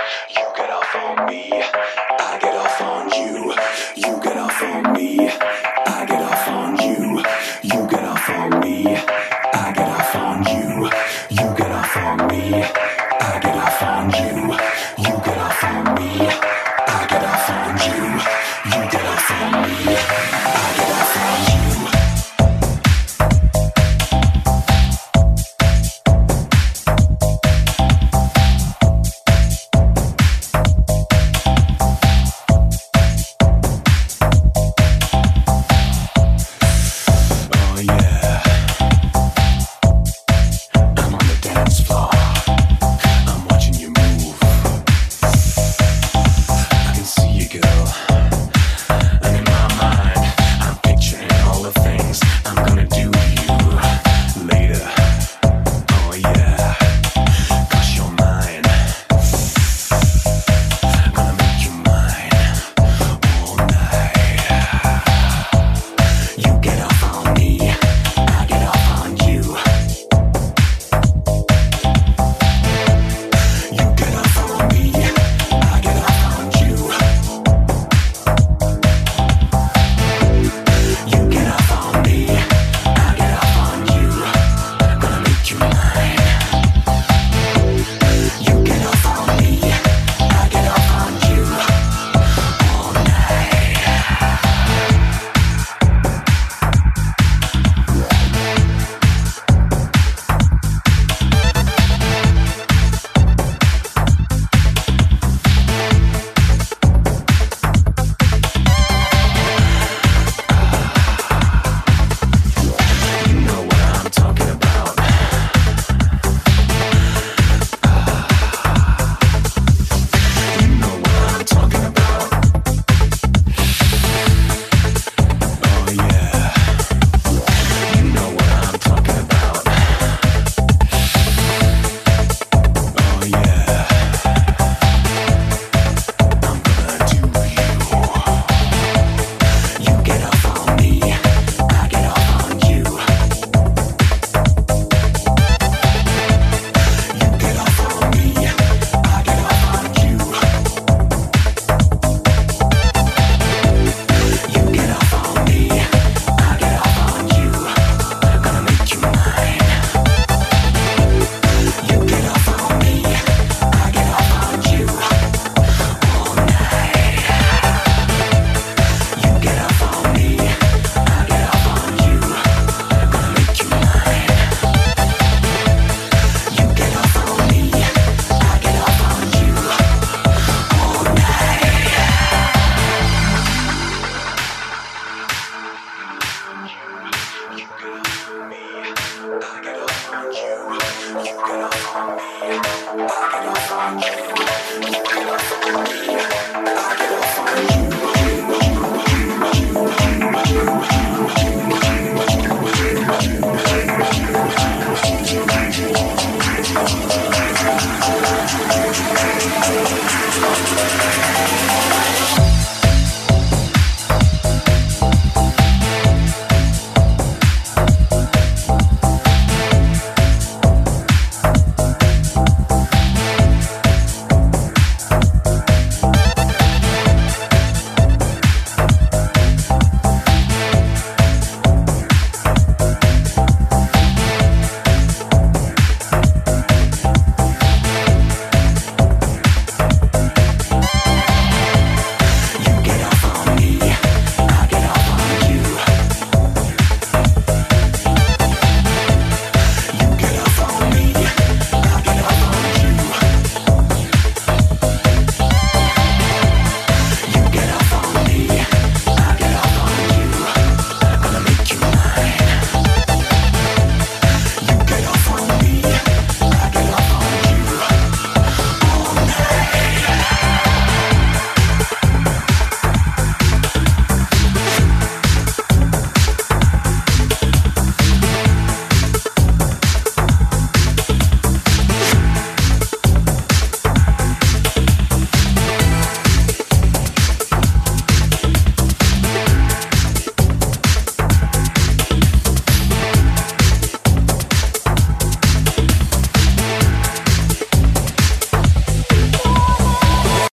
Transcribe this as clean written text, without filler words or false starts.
You get off on me, I get off on you. You get off on me, I get off on you. You get off on me, I get off on you. You get off on me, I get off on you. You get off on me, I get off on you. You get off on me, I get off on you. I get off on you.